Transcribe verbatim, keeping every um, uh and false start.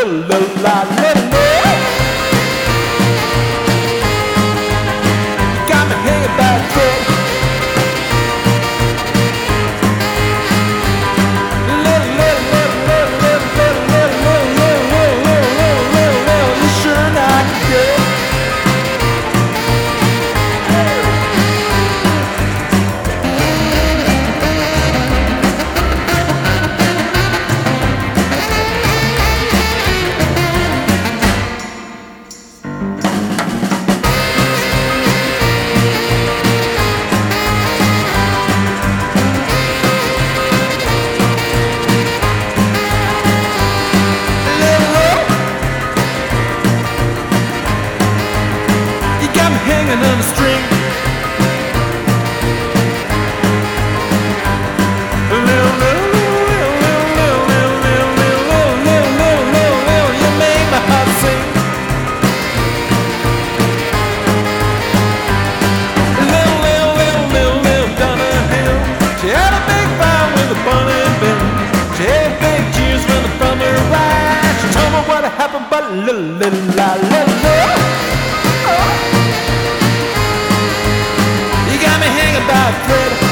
little, little, la, little, little. You got me hanging by a thread. Hanging on a string. Little, little, little, little, little, little, little, little, little, little, little, little, you make my heart sing. Little, little, little, little, little Donna Hill. She had a big fire with a bunny and bill. She had big cheers when the thunder rise. She told me what happened, but little, little, la, little, little. Hanging by a thread.